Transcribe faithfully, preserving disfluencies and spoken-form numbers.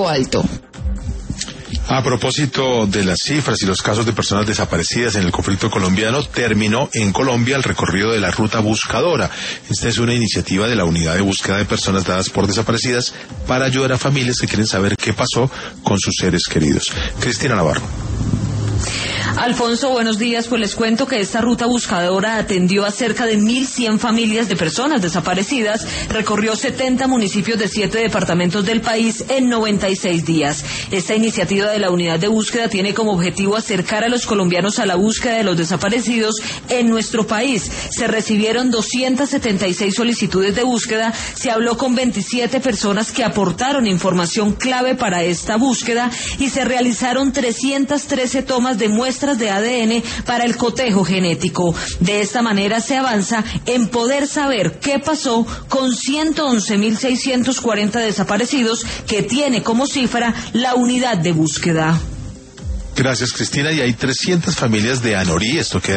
alto. A propósito de las cifras y los casos de personas desaparecidas en el conflicto colombiano, terminó en Colombia el recorrido de la ruta buscadora. Esta es una iniciativa de la Unidad de Búsqueda de Personas Dadas por Desaparecidas para ayudar a familias que quieren saber qué pasó con sus seres queridos. Cristina Navarro. Alfonso, buenos días. Pues les cuento que esta ruta buscadora atendió a cerca de mil cien familias de personas desaparecidas, recorrió setenta municipios de siete departamentos del país en noventa y seis días. Esta iniciativa de la Unidad de Búsqueda tiene como objetivo acercar a los colombianos a la búsqueda de los desaparecidos en nuestro país. Se recibieron doscientas setenta y seis solicitudes de búsqueda, se habló con veintisiete personas que aportaron información clave para esta búsqueda y se realizaron trescientas trece tomas de muestras de A D N para el cotejo genético. De esta manera se avanza en poder saber qué pasó con ciento once mil seiscientos cuarenta desaparecidos que tiene como cifra la unidad de búsqueda. Gracias, Cristina. Y hay trescientas familias de Anorí, esto queda